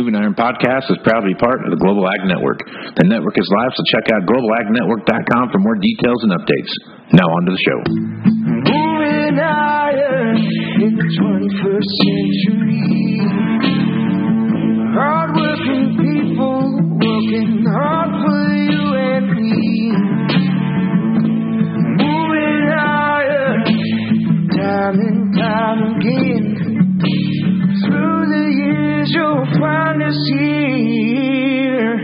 Moving Iron Podcast is proud to be part of the Global Ag Network. The network is live, so check out globalagnetwork.com for more details and updates. Now on to the show. Moving iron in the 21st century. Hard-working people working hard for you and me. Moving iron time and time again. Through the years you'll find us here.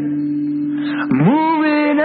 Moving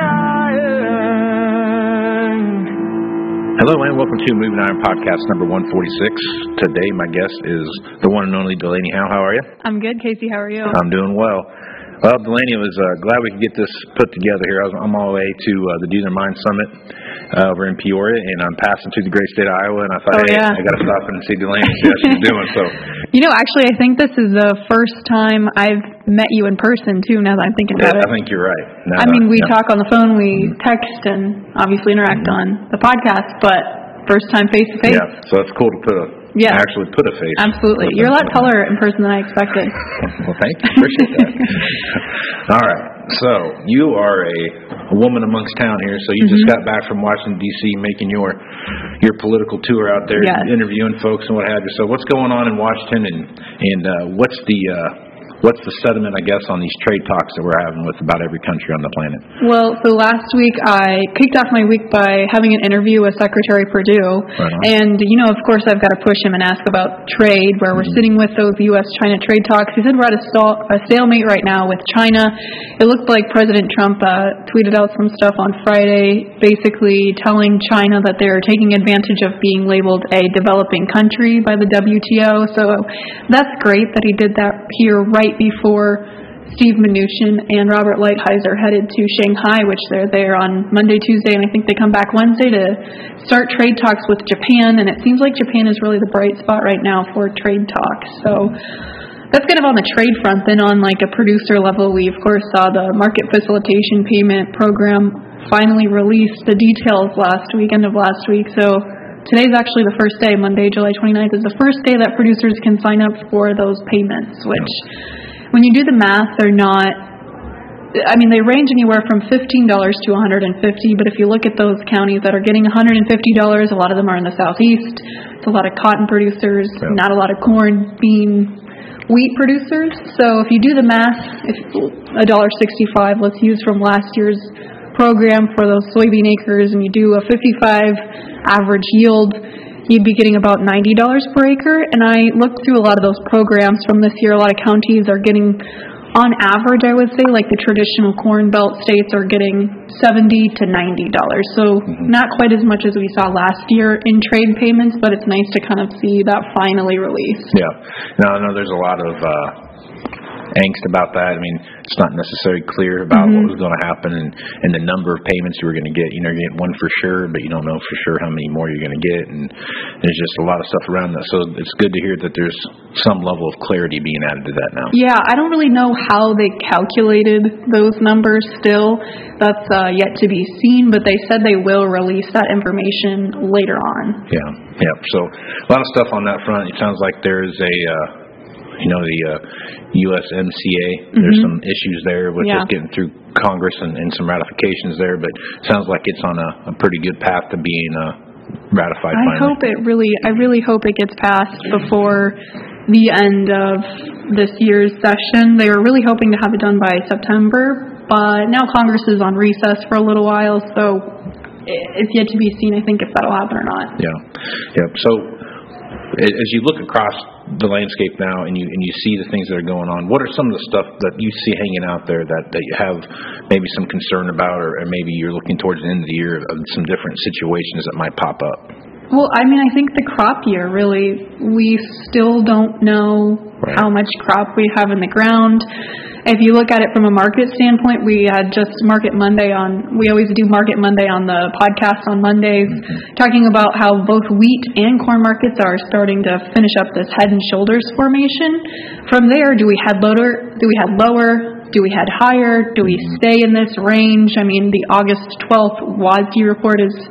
iron. Hello and welcome to Moving Iron Podcast number 146. Today my guest is the one and only Delaney Howe. How are you? I'm good, Casey. How are you? I'm doing well. Well, Delaney, I was glad we could get this put together here. I'm all the way to the Dealer Mind Summit over in Peoria, and I'm passing through the great state of Iowa, and I thought, I got to stop and see Delaney and see how she's doing. So, actually, I think this is the first time I've met you in person, too, now that I'm thinking about it. I think you're right. We talk on the phone, we text, and obviously interact on the podcast, but first time face-to-face. Yeah, so it's cool to actually put a face. Absolutely. You're a lot taller in person than I expected. Well, thank you. Appreciate that. All right. So you are a woman amongst town here. So you just got back from Washington, D.C., making your political tour out there, interviewing folks and what have you. So what's going on in Washington, and what's the sentiment, I guess, on these trade talks that we're having with about every country on the planet? Well, so last week I kicked off my week by having an interview with Secretary Perdue. And, of course, I've got to push him and ask about trade, where we're sitting with those U.S.-China trade talks. He said we're at a stalemate right now with China. It looked like President Trump tweeted out some stuff on Friday, basically telling China that they're taking advantage of being labeled a developing country by the WTO. So that's great that he did that here right before Steve Mnuchin and Robert Lighthizer headed to Shanghai, which they're there on Monday, Tuesday, and I think they come back Wednesday to start trade talks with Japan, and it seems like Japan is really the bright spot right now for trade talks. So that's kind of on the trade front. Then on like a producer level, we of course saw the market facilitation payment program finally release the details end of last week. So today's actually the first day, Monday, July 29th, is the first day that producers can sign up for those payments, which, when you do the math, they're not, they range anywhere from $15 to $150, but if you look at those counties that are getting $150, a lot of them are in the southeast. It's a lot of cotton producers, not a lot of corn, bean, wheat producers. So if you do the math, if $1.65, let's use from last year's program for those soybean acres, and you do a 55 average yield, you'd be getting about $90 per acre. And I looked through a lot of those programs from this year. A lot of counties are getting, on average, I would say, like the traditional corn belt states are getting $70 to $90. So not quite as much as we saw last year in trade payments, but it's nice to kind of see that finally released. Yeah. Now, I know there's a lot of angst about that. It's not necessarily clear about what was going to happen and the number of payments you were going to get. You're getting one for sure, but you don't know for sure how many more you're going to get, and there's just a lot of stuff around that. So it's good to hear that there's some level of clarity being added to that now. Yeah, I don't really know how they calculated those numbers still. That's yet to be seen, but they said they will release that information later on. Yeah. So a lot of stuff on that front. It sounds like there's the USMCA, there's some issues there with just getting through Congress and some ratifications there, but it sounds like it's on a pretty good path to being ratified finally. I really hope it gets passed before the end of this year's session. They were really hoping to have it done by September, but now Congress is on recess for a little while, so it's yet to be seen, I think, if that'll happen or not. Yeah. So as you look across the landscape now and you see the things that are going on, what are some of the stuff that you see hanging out there that you have maybe some concern about, or maybe you're looking towards the end of the year of some different situations that might pop up? Well, I think the crop year, really, we still don't know how much crop we have in the ground. If you look at it from a market standpoint, we had just Market Monday we always do Market Monday on the podcast on Mondays, talking about how both wheat and corn markets are starting to finish up this head and shoulders formation. From there, do we head lower? Do we head higher? Do we stay in this range? The August 12th WASDE report is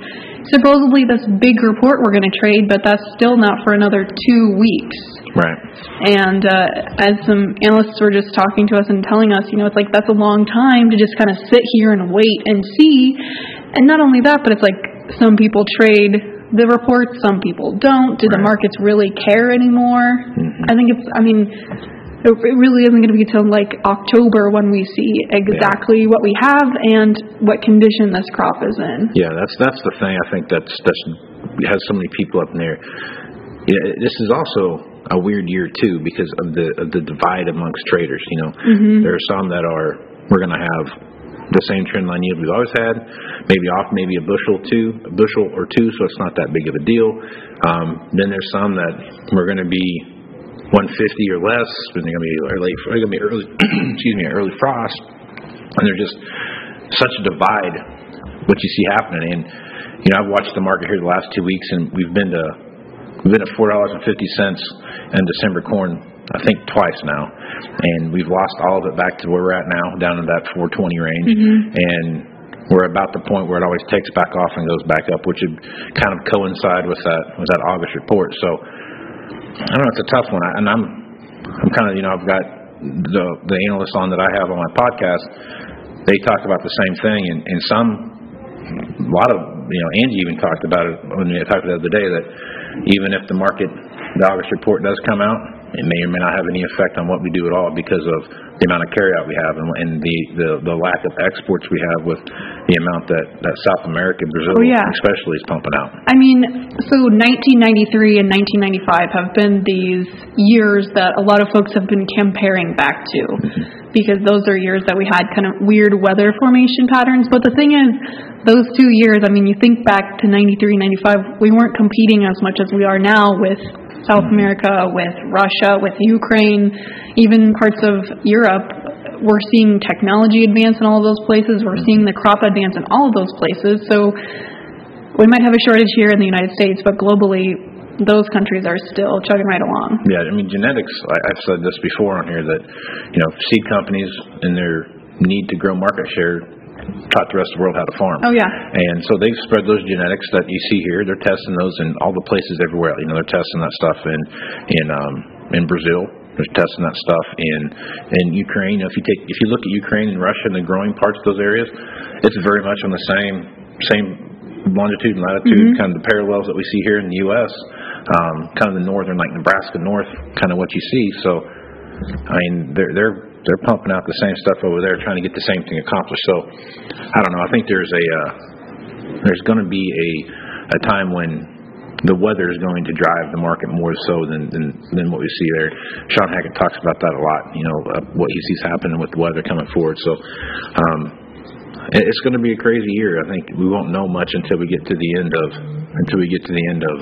supposedly this big report we're going to trade, but that's still not for another 2 weeks. Right. And as some analysts were just talking to us and telling us, it's like that's a long time to just kind of sit here and wait and see. And not only that, but it's like some people trade the reports, some people don't. Do the markets really care anymore? I think it really isn't going to be until like October when we see exactly what we have and what condition this crop is in. Yeah, that's the thing. I think that's has so many people up in there. Yeah, this is also a weird year too because of the divide amongst traders. There are some that we're going to have the same trend line yield we've always had, maybe off maybe a bushel or two, so it's not that big of a deal. Then there's some that we're going to be 150 or less, and they're going to be early early frost, and there's just such a divide what you see happening. And I've watched the market here the last 2 weeks, and we've been at $4.50 in December corn, I think twice now, and we've lost all of it back to where we're at now, down in that 420 range, and we're about the point where it always takes back off and goes back up, which would kind of coincide with that August report. So I don't know, it's a tough one, and I'm kind of I've got the analysts on that I have on my podcast. They talk about the same thing, and a lot of Angie even talked about it when we talked the other day that even if the August report does come out, it may or may not have any effect on what we do at all because of the amount of carryout we have and the lack of exports we have with the amount that South America, Brazil especially, is pumping out. I mean, so 1993 and 1995 have been these years that a lot of folks have been comparing back to because those are years that we had kind of weird weather formation patterns. But the thing is, those 2 years, I mean, you think back to 93, 95, we weren't competing as much as we are now with South America, with Russia, with Ukraine, even parts of Europe. We're seeing technology advance in all of those places. We're seeing the crop advance in all of those places. So we might have a shortage here in the United States, but globally, those countries are still chugging right along. Yeah, I mean, genetics, I've said this before on here that, seed companies in their need to grow market share taught the rest of the world how to farm. Oh, yeah. And so they've spread those genetics that you see here. They're testing those in all the places everywhere. They're testing that stuff in Brazil. They're testing that stuff in Ukraine. If you look at Ukraine and Russia and the growing parts of those areas, it's very much on the same longitude and latitude, kind of the parallels that we see here in the U.S., kind of the northern, like Nebraska north, kind of what you see. So, I mean, they're pumping out the same stuff over there, trying to get the same thing accomplished. So, I don't know. I think there's going to be a time when the weather is going to drive the market more so than what we see there. Sean Hackett talks about that a lot. What he sees happening with the weather coming forward. So, it's going to be a crazy year. I think we won't know much until we get to the end of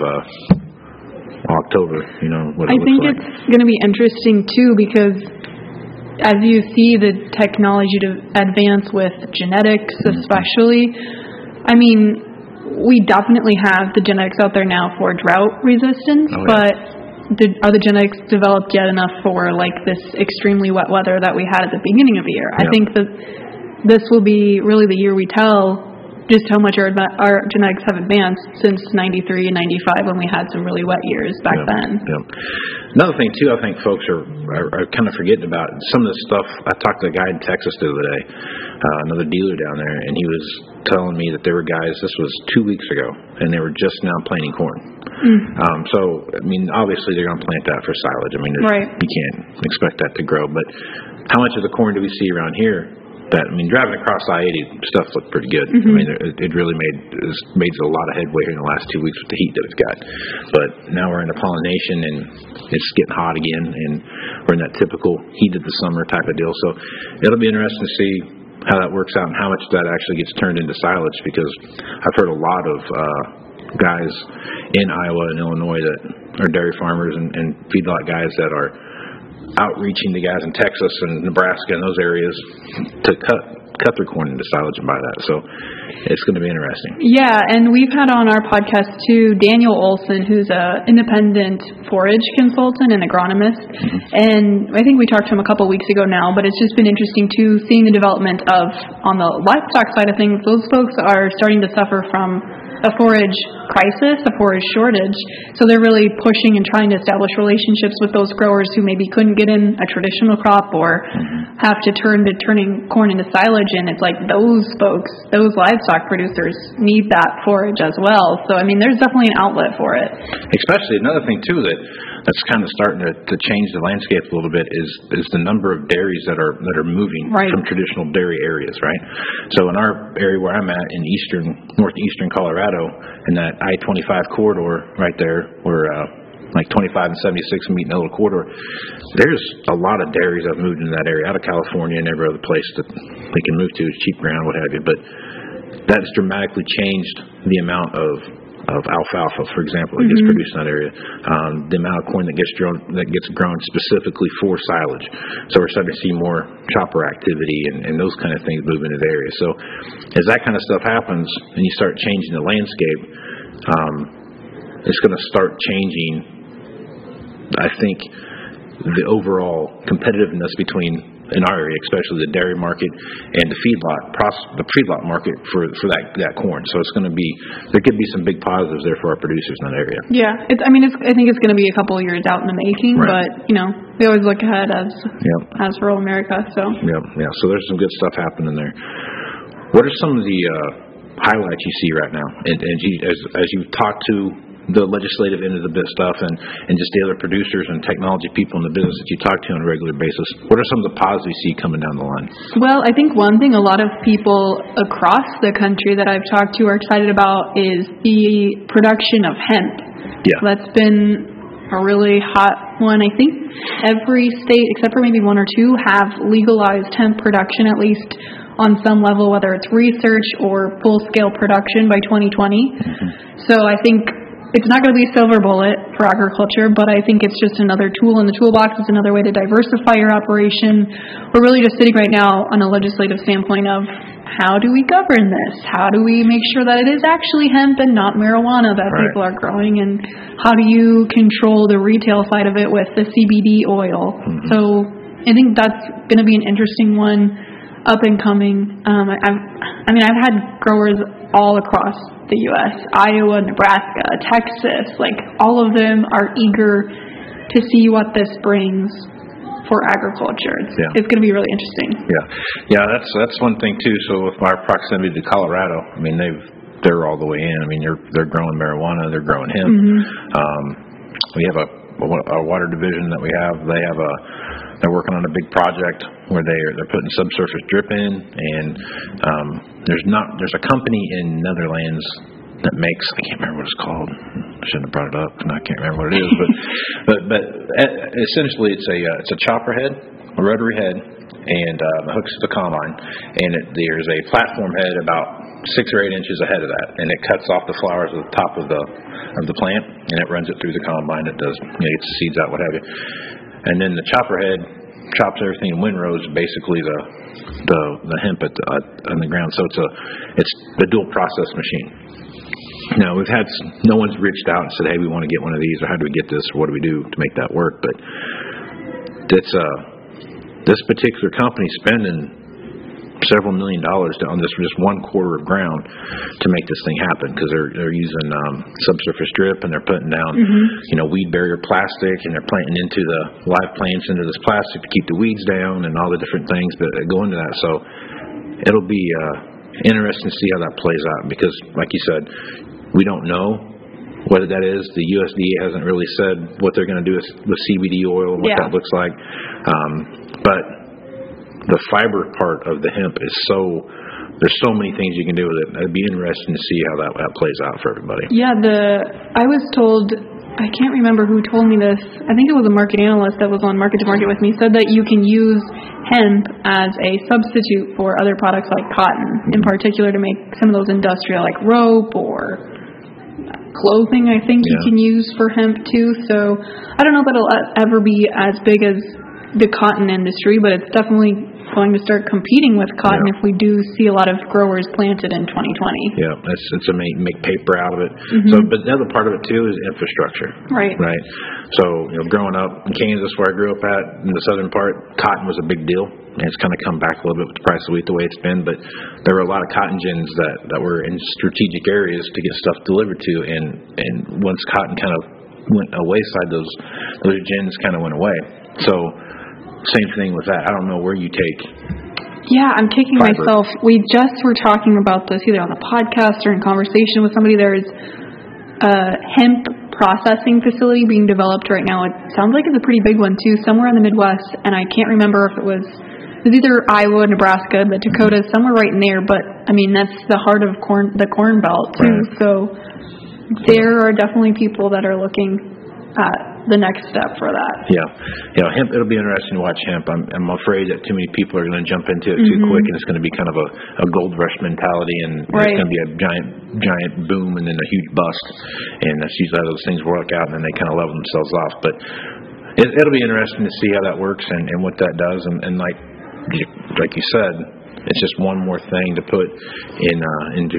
October. I think it's going to be interesting too because as you see the technology to advance with genetics especially, I mean, we definitely have the genetics out there now for drought resistance, but are the genetics developed yet enough for like this extremely wet weather that we had at the beginning of the year? I think that this will be really the year we tell just how much our genetics have advanced since 93 and 95 when we had some really wet years back then. Another thing, too, I think folks are kind of forgetting about some of the stuff. I talked to a guy in Texas the other day, another dealer down there, and he was telling me that there were guys, this was 2 weeks ago, and they were just now planting corn. So, I mean, obviously they're going to plant that for silage. I mean, you can't expect that to grow. But how much of the corn do we see around here? Driving across I-80, stuff looked pretty good. I mean, it really made a lot of headway here in the last 2 weeks with the heat that it's got. But now we're in the pollination, and it's getting hot again, and we're in that typical heat of the summer type of deal. So it'll be interesting to see how that works out and how much that actually gets turned into silage, because I've heard a lot of guys in Iowa and Illinois that are dairy farmers and feedlot guys that are outreaching to guys in Texas and Nebraska and those areas to cut their corn into silage and buy that. So it's going to be interesting. Yeah, and we've had on our podcast too Daniel Olson, who's an independent forage consultant and agronomist. And I think we talked to him a couple weeks ago now, but it's just been interesting too seeing the development of, on the livestock side of things, those folks are starting to suffer from a forage crisis, a forage shortage. So they're really pushing and trying to establish relationships with those growers who maybe couldn't get in a traditional crop or have to turning corn into silage. And it's like those folks, those livestock producers need that forage as well. So, I mean, there's definitely an outlet for it. Especially another thing, too, that's kind of starting to change the landscape a little bit is the number of dairies that are moving from traditional dairy areas, right? So in our area where I'm at in northeastern Colorado, in that I-25 corridor right there, where like 25 and 76 meet in the little corridor, there's a lot of dairies that have moved into that area out of California and every other place that they can move to, cheap ground, what have you. But that's dramatically changed the amount of alfalfa, for example, that gets produced in that area, the amount of corn that gets grown specifically for silage. So we're starting to see more chopper activity and those kind of things move into the area. So as that kind of stuff happens and you start changing the landscape, it's going to start changing, I think, the overall competitiveness between, in our area, especially the dairy market and the feedlot market for that corn. So it's going to be, there could be some big positives there for our producers in that area. Yeah, I think it's going to be a couple of years out in the making, but we always look ahead as rural America. So So there's some good stuff happening there. What are some of the highlights you see right now, and as you talk to the legislative end of the stuff and just the other producers and technology people in the business that you talk to on a regular basis, what are some of the positives you see coming down the line? Well, I think one thing a lot of people across the country that I've talked to are excited about is the production of hemp. Yeah. That's been a really hot one. I think every state, except for maybe one or two, have legalized hemp production, at least on some level, whether it's research or full-scale production by 2020. So I think it's not going to be a silver bullet for agriculture, but I think it's just another tool in the toolbox. It's another way to diversify your operation. We're really just sitting right now on a legislative standpoint of how do we govern this? How do we make sure that it is actually hemp and not marijuana that people are growing? And how do you control the retail side of it with the CBD oil? So I think that's going to be an interesting one, up and coming. I've had growers all across the U.S., Iowa, Nebraska, Texas, like all of them are eager to see what this brings for agriculture. It's going to be really interesting. Yeah, that's one thing too. So with our proximity to Colorado, I mean they're all the way in. I mean they're growing marijuana, they're growing hemp. We have a water division that we have. They're working on a big project where they're putting subsurface drip in, and there's a company in Netherlands that makes, I can't remember what it's called. I shouldn't have brought it up, and I can't remember what it is. But essentially it's a chopper head, a rotary head, and hooks to the combine, and there's a platform head about 6 or 8 inches ahead of that, and it cuts off the flowers at the top of the plant, and it runs it through the combine. It does, gets the seeds out, what have you. And then the chopper head chops everything in windrows, basically the hemp on the ground. So it's the dual process machine. Now no one's reached out and said, hey, we want to get one of these, or how do we get this, or what do we do to make that work? But this particular company spending several $1 million on this just one quarter of ground to make this thing happen, because they're using subsurface drip, and they're putting down weed barrier plastic, and they're planting into the live plants into this plastic to keep the weeds down and all the different things that go into that. So it'll be interesting to see how that plays out, because like you said, we don't know whether that is. The USDA hasn't really said what they're going to do with CBD oil and what that looks like, but the fiber part of the hemp is there's so many things you can do with it. It'd be interesting to see how that plays out for everybody. Yeah, I was told, I can't remember who told me this, I think it was a market analyst that was on Market to Market with me, said that you can use hemp as a substitute for other products like cotton, in particular to make some of those industrial, like rope or clothing, I think you can use for hemp too. So I don't know if it'll ever be as big as the cotton industry, but it's definitely going to start competing with cotton if we do see a lot of growers planted in 2020. Yeah, it's a make paper out of it. So, but the other part of it too is infrastructure. Right. So growing up in Kansas, where I grew up at in the southern part, cotton was a big deal. and it's kind of come back a little bit with the price of wheat the way it's been. But there were a lot of cotton gins that were in strategic areas to get stuff delivered to, and once cotton kind of went wayside, those gins kind of went away. So same thing with that. I don't know where you take. Yeah, I'm kicking fiber. myself. We just were talking about this either on the podcast or in conversation with somebody. There's a hemp processing facility being developed right now. It sounds like it's a pretty big one too, somewhere in the Midwest, and I can't remember if it was either Iowa, Nebraska, the Dakotas, somewhere right in there. But I mean, that's the heart of the Corn Belt too. Right. So there are definitely people that are looking at the next step for that. Yeah, hemp. It'll be interesting to watch hemp. I'm afraid that too many people are going to jump into it too quick, and it's going to be kind of a gold rush mentality, and it's going to be a giant boom and then a huge bust. And that's usually how those things work out, and then they kind of level themselves off. But it'll be interesting to see how that works and what that does. And like you said, it's just one more thing to put into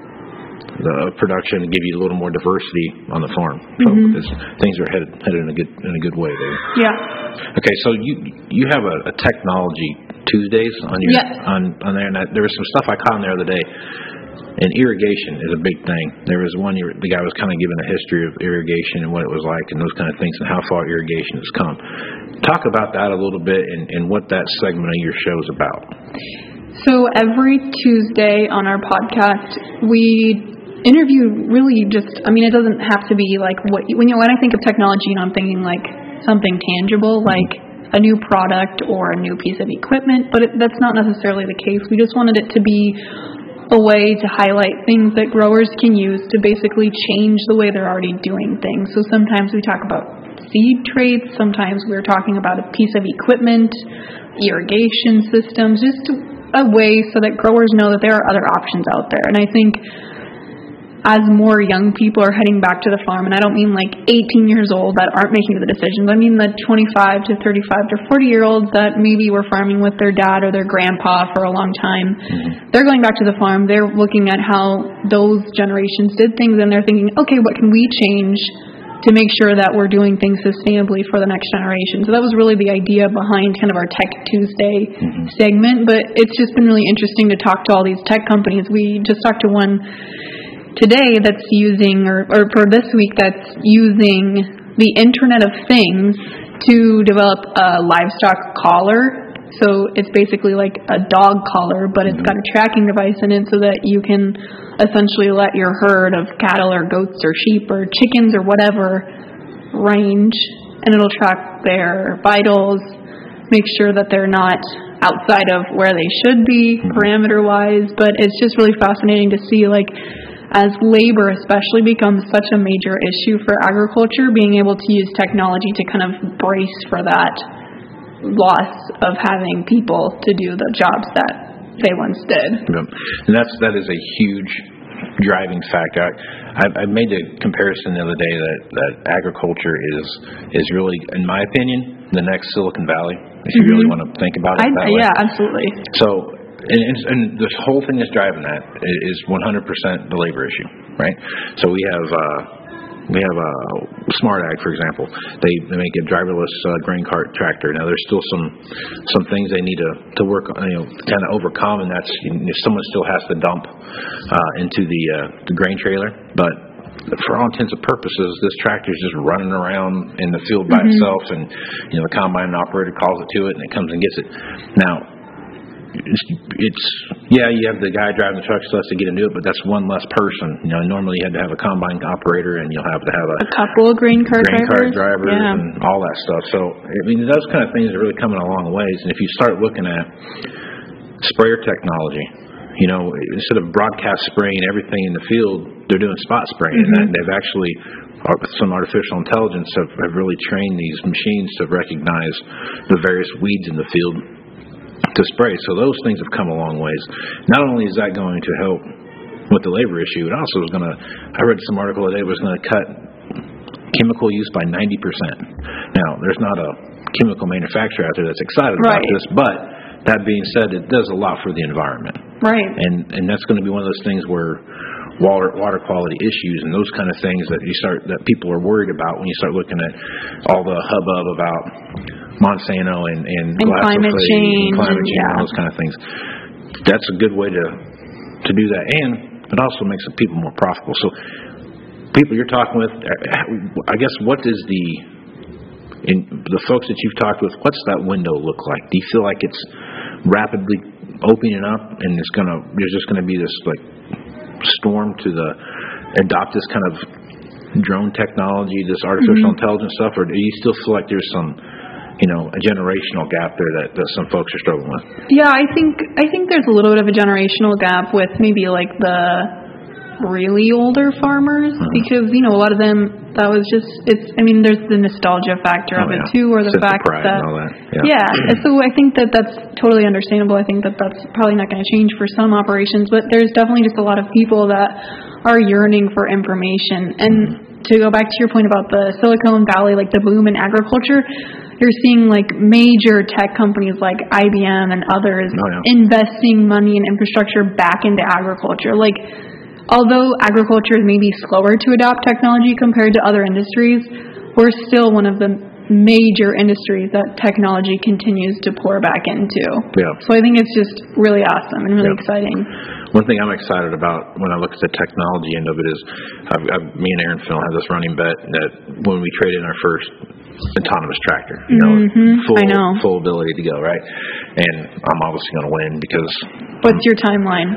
the production and give you a little more diversity on the farm. So things are headed in a good way there. Yeah. Okay, so you have a technology Tuesdays on your on there, and there was some stuff I caught on there the other day. And irrigation is a big thing. There was one the guy was kind of giving a history of irrigation and what it was like and those kind of things and how far irrigation has come. Talk about that a little bit and what that segment of your show is about. So every Tuesday on our podcast, we interview really just, I mean, it doesn't have to be like when I think of technology, I'm thinking like something tangible, like a new product or a new piece of equipment, but that's not necessarily the case. We just wanted it to be a way to highlight things that growers can use to basically change the way they're already doing things. So sometimes we talk about seed traits, sometimes we're talking about a piece of equipment, irrigation systems, just a way so that growers know that there are other options out there. And I think as more young people are heading back to the farm, and I don't mean like 18 years old that aren't making the decisions, I mean the 25 to 35 to 40-year-olds that maybe were farming with their dad or their grandpa for a long time. They're going back to the farm, they're looking at how those generations did things, and they're thinking, okay, what can we change to make sure that we're doing things sustainably for the next generation? So that was really the idea behind kind of our Tech Tuesday segment, but it's just been really interesting to talk to all these tech companies. We just talked to one today that's using, or for this week, that's using the Internet of Things to develop a livestock collar. So it's basically like a dog collar, but it's got a tracking device in it so that you can essentially let your herd of cattle or goats or sheep or chickens or whatever range, and it'll track their vitals, make sure that they're not outside of where they should be parameter-wise. But it's just really fascinating to see, like, as labor especially becomes such a major issue for agriculture, being able to use technology to kind of brace for that loss of having people to do the jobs that they once did. And that is a huge driving factor. I made the comparison the other day that agriculture is really, in my opinion, the next Silicon Valley, if you really want to think about it that way. Yeah, absolutely. So And the whole thing that's driving that is 100% the labor issue, right? So we have Smart Ag, for example. They make a driverless grain cart tractor. Now there's still some things they need to work on, kind of overcome, and that's someone still has to dump into the grain trailer, but for all intents and purposes, this tractor is just running around in the field by itself, and the combine operator calls it to it, and it comes and gets it. Now, you have the guy driving the truck still has to get into it, but that's one less person. Normally you had to have a combine operator, and you'll have to have a couple of grain cart drivers and all that stuff. So, those kind of things are really coming a long ways. And if you start looking at sprayer technology, instead of broadcast spraying everything in the field, they're doing spot spraying. And they've actually, some artificial intelligence have really trained these machines to recognize the various weeds in the field to spray. So those things have come a long ways. Not only is that going to help with the labor issue, it also is going to, I read some article today, was going to cut chemical use by 90%. Now, there's not a chemical manufacturer out there that's excited about this, but that being said, it does a lot for the environment. Right. And that's going to be one of those things where water quality issues and those kind of things that people are worried about when you start looking at all the hubbub about Monsanto and climate change, and those kind of things. That's a good way to do that, and it also makes the people more profitable. So, people you're talking with, I guess, what is the folks that you've talked with? What's that window look like? Do you feel like it's rapidly opening up, and there's just gonna be this like storm to adopt this kind of drone technology, this artificial intelligence stuff, or do you still feel like there's some, a generational gap there that some folks are struggling with? Yeah, I think there's a little bit of a generational gap with maybe like the really older farmers, because a lot of them, that was just, there's the nostalgia factor of it too, or the fact pride that, and all that. So I think that's totally understandable. I think that's probably not going to change for some operations, but there's definitely just a lot of people that are yearning for information. And to go back to your point about the Silicon Valley, like the boom in agriculture, you're seeing like major tech companies like IBM and others investing money and infrastructure back into agriculture. Like, although agriculture is maybe slower to adopt technology compared to other industries, we're still one of the major industries that technology continues to pour back into. Yeah. So I think it's just really awesome and really exciting. One thing I'm excited about when I look at the technology end of it is, me and Aaron Phil have this running bet that when we trade in our first autonomous tractor, full ability to go, right? And I'm obviously going to win because. What's your timeline?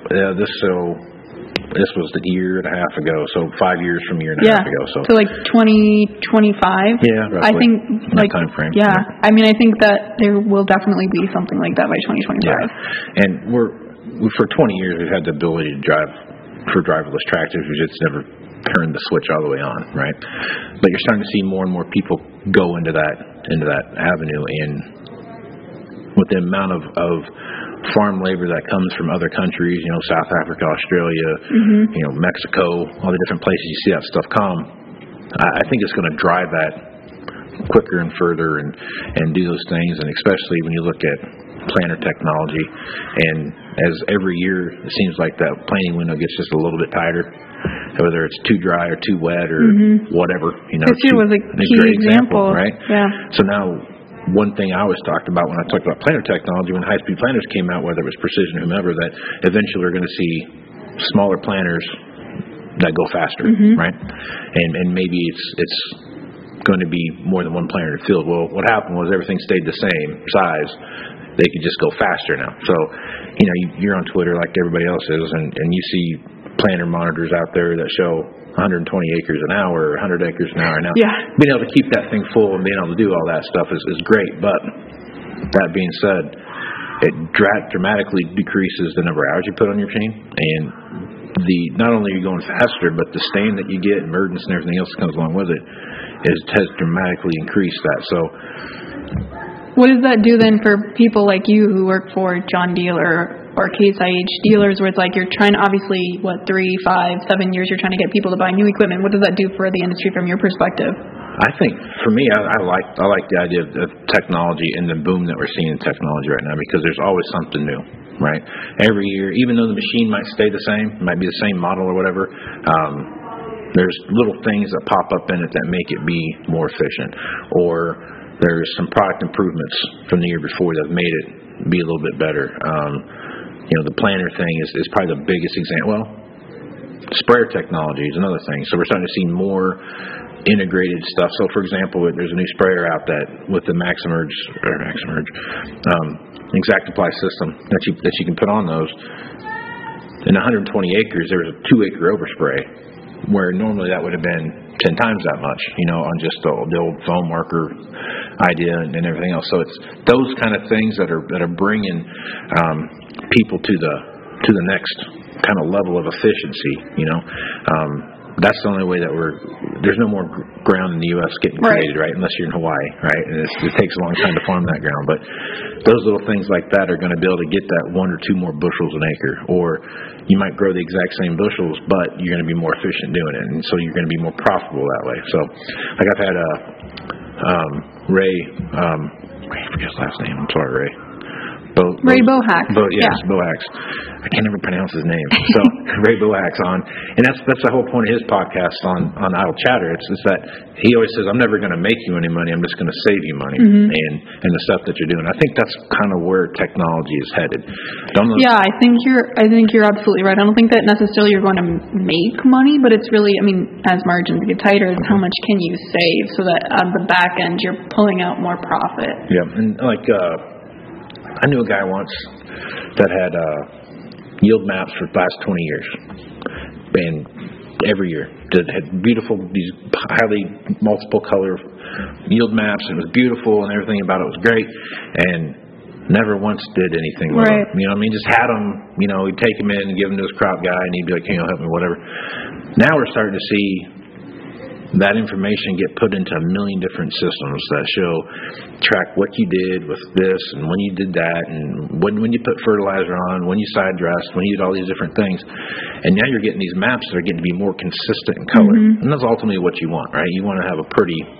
This was a year and a half ago, so 5 years from a year and a half ago. So like 2025? Yeah, roughly. I think like time frame. Yeah. I mean, I think that there will definitely be something like that by 2025. Yeah. And for 20 years we've had the ability to drive for driverless tractors. We just never turned the switch all the way on, right? But you're starting to see more and more people go into that avenue, and with the amount of farm labor that comes from other countries, South Africa, Australia, Mexico, all the different places you see that stuff come, I think it's going to drive that quicker and further and do those things. And especially when you look at planter technology, and as every year it seems like that planting window gets just a little bit tighter, whether it's too dry or too wet or whatever. This year was a key example, right? Yeah. So now, one thing I always talked about when I talked about planter technology, when high-speed planters came out, whether it was precision or whomever, that eventually we're going to see smaller planters that go faster, right? And maybe it's going to be more than one planter in the field. Well, what happened was everything stayed the same size. They could just go faster now. So, you're on Twitter like everybody else is, and you see planter monitors out there that show 120 acres an hour, or 100 acres an hour. Now, being able to keep that thing full and being able to do all that stuff is great. But that being said, it dramatically decreases the number of hours you put on your machine, and not only are you going faster, but the stain that you get, emergence and everything else that comes along with it, has dramatically increased that. So, what does that do then for people like you who work for John Deere or Case IH dealers, where it's like you're trying to, obviously, 3, 5, 7 years, you're trying to get people to buy new equipment? What does that do for the industry from your perspective? I think, for me, I like the idea of technology and the boom that we're seeing in technology right now, because there's always something new, right? Every year, even though the machine might stay the same, it might be the same model or whatever, there's little things that pop up in it that make it be more efficient, or there's some product improvements from the year before that have made it be a little bit better. The planter thing is probably the biggest example. Well, sprayer technology is another thing. So we're starting to see more integrated stuff. So, for example, there's a new sprayer out that with the Maximerge ExactApply system that you can put on those. In 120 acres, there was a 2-acre overspray, where normally that would have been 10 times that much, on just the old foam marker idea and everything else. So it's those kind of things that are bringing people to the next kind of level of efficiency. That's the only way that there's no more ground in the U.S. getting created, right? Unless you're in Hawaii, right? And it takes a long time to farm that ground. But those little things like that are going to be able to get that 1 or 2 more bushels an acre. Or you might grow the exact same bushels, but you're going to be more efficient doing it. And so you're going to be more profitable that way. So, like I've had Ray, I forget his last name. I'm sorry, Ray. Ray Bohacs. Bohacs. I can't ever pronounce his name. So Ray Bohacs on, and that's the whole point of his podcast on Idle Chatter. It's that he always says, "I'm never going to make you any money. I'm just going to save you money." And the stuff that you're doing. I think that's kind of where technology is headed. Yeah, I think you're absolutely right. I don't think that necessarily you're going to make money, but it's really, I mean, as margins get tighter, how much can you save so that on the back end you're pulling out more profit? Yeah, and like I knew a guy once that had yield maps for the last 20 years, and every year had beautiful, these highly multiple color yield maps. It was beautiful, and everything about it was great, and never once did anything with them. You know what I mean? Just had them, you know, we'd take them in and give them to his crop guy, and he'd be like, "Hey, help me," whatever. Now we're starting to see that information get put into a million different systems that track what you did with this and when you did that and when you put fertilizer on, when you side dressed, when you did all these different things. And now you're getting these maps that are getting to be more consistent in color. And that's ultimately what you want, right? You want to have a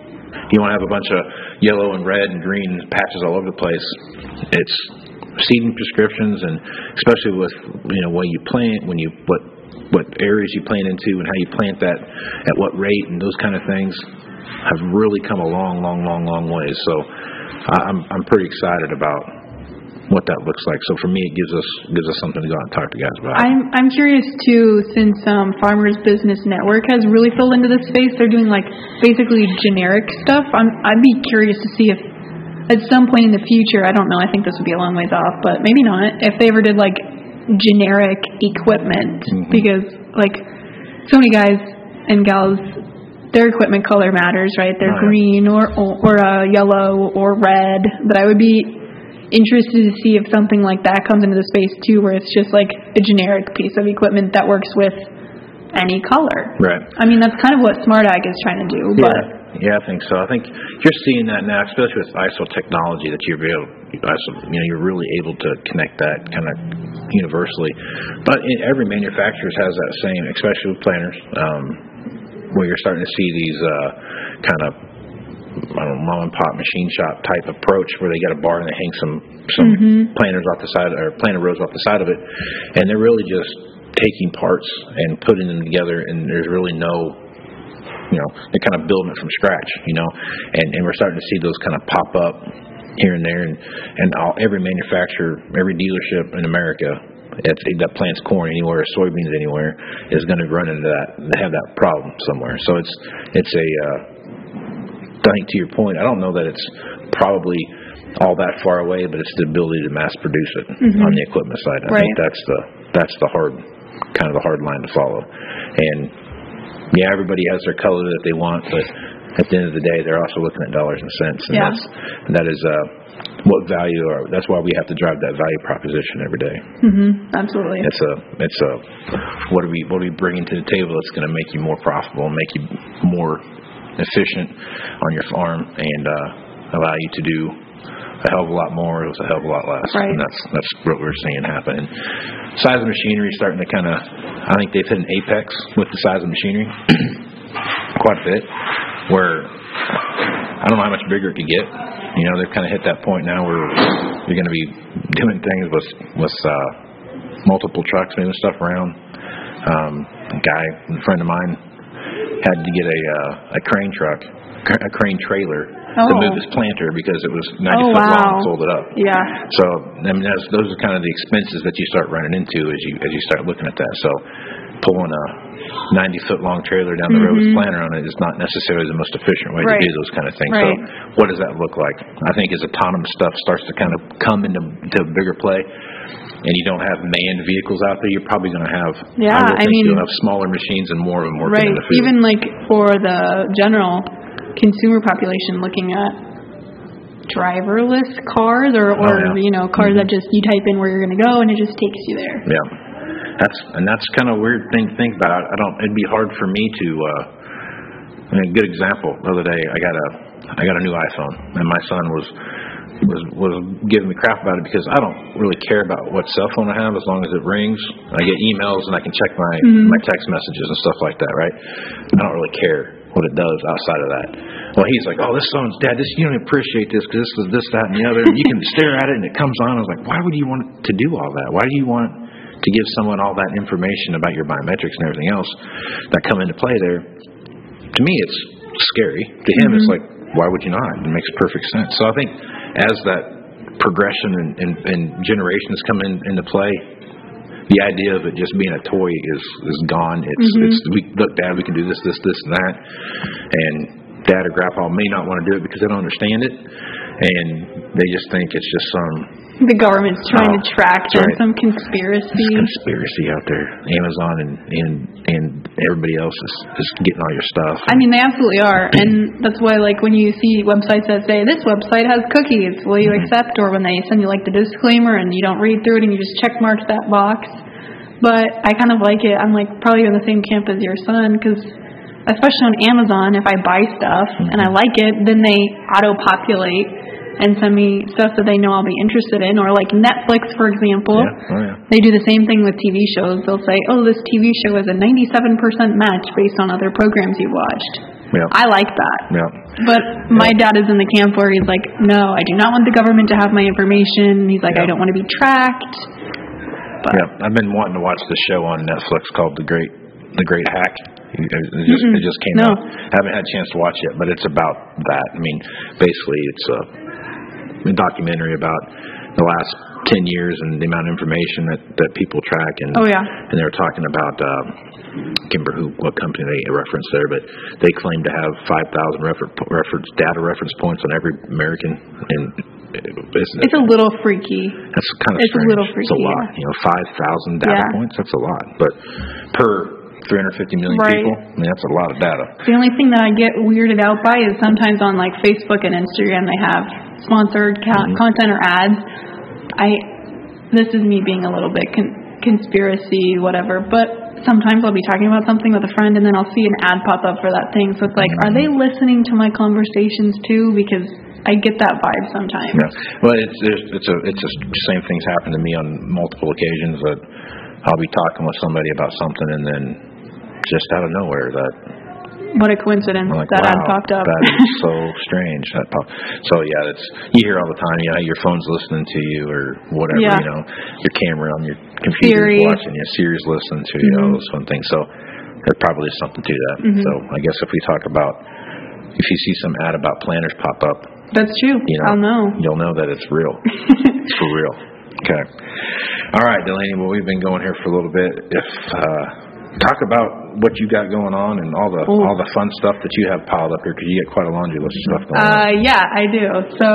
bunch of yellow and red and green patches all over the place. It's seeding prescriptions, and especially with, you know, what you plant, what areas you plant into and how you plant that at what rate, and those kind of things have really come a long way. So I'm pretty excited about what that looks like. So for me, it gives us something to go out and talk to guys about. I'm curious too, since Farmers Business Network has really filled into this space. They're doing like basically generic stuff. I'd be curious to see if at some point in the future, I don't know, I think this would be a long ways off, but maybe not, if they ever did like generic equipment, because like so many guys and gals, their equipment color matters, right? They're green or yellow or red, but I would be interested to see if something like that comes into the space too, where it's just like a generic piece of equipment that works with any color. Right. I mean, that's kind of what Smart Ag is trying to do, but yeah, I think so. I think you're seeing that now, especially with ISO technology, that you're really able to connect that kind of universally. But every manufacturer has that same, especially with planters, where you're starting to see these kind of, I don't know, mom and pop machine shop type approach, where they got a bar and they hang some planters off the side, or planter rows off the side of it, and they're really just taking parts and putting them together, and there's really no, you know, they're kind of building it from scratch, you know, and we're starting to see those kind of pop up here and there, and every manufacturer, every dealership in America that plants corn anywhere or soybeans anywhere is going to run into that. They have that problem somewhere. So it's a I think to your point, I don't know that it's probably all that far away, but it's the ability to mass produce it on the equipment side. I think that's the hard line to follow. And yeah, everybody has their color that they want, but at the end of the day, they're also looking at dollars and cents, and that is what value are. That's why we have to drive that value proposition every day. Absolutely. It's a what are we bringing to the table that's going to make you more profitable and make you more efficient on your farm, and allow you to do a hell of a lot more with a hell of a lot less. Right. And that's what we're seeing happen. And size of machinery is starting to kind of, I think they've hit an apex with the size of machinery quite a bit, where I don't know how much bigger it could get. You know, they've kind of hit that point now where you're going to be doing things with multiple trucks, moving stuff around. A friend of mine had to get a crane truck, a crane trailer to move his planter because it was 90 foot long and sold it up. Yeah. So I mean, those are kind of the expenses that you start running into as you start looking at that. So pulling a 90 foot long trailer down the road with a planter on it is not necessarily the most efficient way to do those kind of things. So what does that look like? I think as autonomous stuff starts to kind of come into bigger play, and you don't have manned vehicles out there, you're probably going to have, I mean, you'll have smaller machines and more of them working in the field. Even like for the general consumer population, looking at driverless cars or you know, cars that just you type in where you're going to go and it just takes you there. Yeah, that's kind of a weird thing to think about. It'd be hard for me to. A good example. The other day, I got a new iPhone, and my son was giving me crap about it because I don't really care about what cell phone I have as long as it rings. I get emails and I can check my text messages and stuff like that, right? I don't really care what it does outside of that. Well, he's like, oh, this song's Dad, you don't appreciate this because this is this, that, and the other. And you can stare at it and it comes on. I was like, why would you want to do all that? Why do you want to give someone all that information about your biometrics and everything else that come into play there? To me, it's scary. To him, it's like, why would you not? It makes perfect sense. So I think as that progression and generations come into play, the idea of it just being a toy is gone. It's look, Dad, we can do this, and that. And Dad or Grandpa may not want to do it because they don't understand it, and they just think it's just the government's trying to track them, some conspiracy. There's conspiracy out there. Amazon and everybody else is getting all your stuff. I mean, they absolutely are, and that's why, like, when you see websites that say this website has cookies, will you accept? Or when they send you like the disclaimer and you don't read through it and you just check mark that box. But I kind of like it. I'm like probably in the same camp as your son because, especially on Amazon, if I buy stuff and I like it, then they auto-populate and send me stuff that they know I'll be interested in. Or like Netflix, for example. They do the same thing with TV shows. They'll say, oh, this TV show is a 97% match based on other programs you watched. I like that. But my dad is in the camp where he's like, no, I do not want the government to have my information. He's like, I don't want to be tracked. But I've been wanting to watch the show on Netflix called The Great Hack. It just came out. I haven't had a chance to watch it, but it's about that. I mean, basically, it's a documentary about the last 10 years and the amount of information that people track. And and they were talking about, I can't remember what company they referenced there, but they claim to have 5,000 data reference points on every American. And it's a little freaky. That's kind of strange. It's a little freaky. It's a lot. 5,000 data points. That's a lot. But per 350 million people, I mean, that's a lot of data. The only thing that I get weirded out by is sometimes on like Facebook and Instagram they have sponsored content or ads. This is me being a little bit conspiracy, whatever, but sometimes I'll be talking about something with a friend and then I'll see an ad pop up for that thing. So it's like, are they listening to my conversations too? Because I get that vibe sometimes. Well, it's the same things happen to me on multiple occasions that I'll be talking with somebody about something and then just out of nowhere what a coincidence that ad popped up. That is so strange. So you hear all the time, your phone's listening to you or whatever, your camera on your computer is watching you, Siri's listening to you, all those fun things. So there probably is something to that. So I guess if we talk about, if you see some ad about planners pop up, that's true. I'll know. You'll know that it's real. It's for real. Okay. All right, Delaney. Well, we've been going here for a little bit. Talk about what you got going on and all the fun stuff that you have piled up here, because you get quite a laundry list of stuff going on. Yeah, I do. So,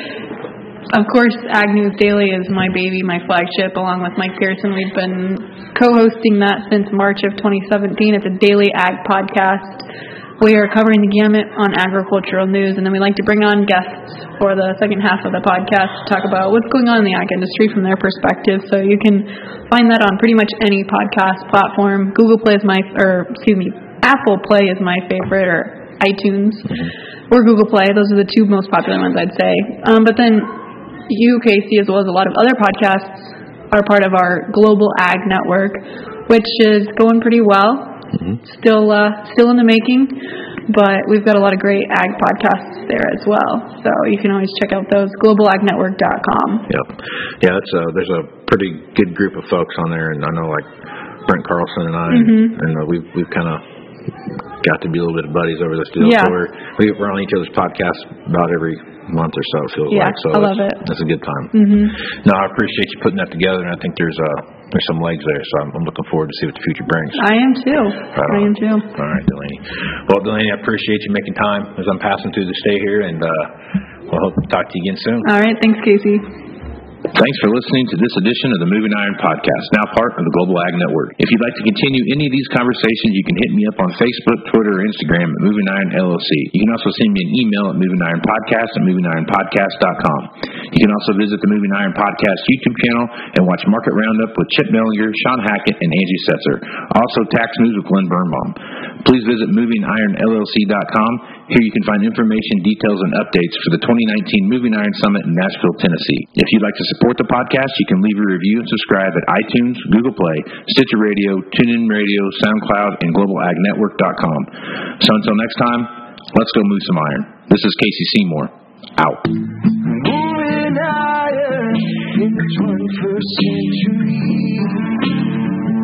of course, Ag News Daily is my baby, my flagship, along with Mike Pearson. We've been co-hosting that since March of 2017. It's a daily ag podcast. We are covering the gamut on agricultural news, and then we like to bring on guests for the second half of the podcast to talk about what's going on in the ag industry from their perspective. So you can find that on pretty much any podcast platform. Apple Play is my favorite, or iTunes, or Google Play. Those are the two most popular ones, I'd say. But then UKC, as well as a lot of other podcasts, are part of our Global Ag Network, which is going pretty well. Still in the making, but we've got a lot of great ag podcasts there as well. So you can always check out those, globalagnetwork.com. Yeah, there's a pretty good group of folks on there, and I know like Brent Carlson and I, and we've kind of got to be a little bit of buddies over this deal. So we're on each other's podcasts about every month or so, it feels like. So I love it. That's a good time. No, I appreciate you putting that together, and I think there's some legs there, so I'm looking forward to see what the future brings. I am too. All right, Delaney. Well, Delaney, I appreciate you making time as I'm passing through the state here, and we'll hope to talk to you again soon. All right, thanks, Casey. Thanks for listening to this edition of the Moving Iron Podcast, now part of the Global Ag Network. If you'd like to continue any of these conversations, you can hit me up on Facebook, Twitter, or Instagram at Moving Iron LLC. You can also send me an email at movingironpodcast@movingironpodcast.com. You can also visit the Moving Iron Podcast YouTube channel and watch Market Roundup with Chip Mellinger, Sean Hackett, and Angie Setzer. Also, Tax News with Glenn Birnbaum. Please visit movingironllc.com. Here you can find information, details, and updates for the 2019 Moving Iron Summit in Nashville, Tennessee. If you'd like to support the podcast, you can leave a review and subscribe at iTunes, Google Play, Stitcher Radio, TuneIn Radio, SoundCloud, and globalagnetwork.com. So until next time, Let's go move some iron. This is Casey Seymour. Out. Moving higher in the 21st century.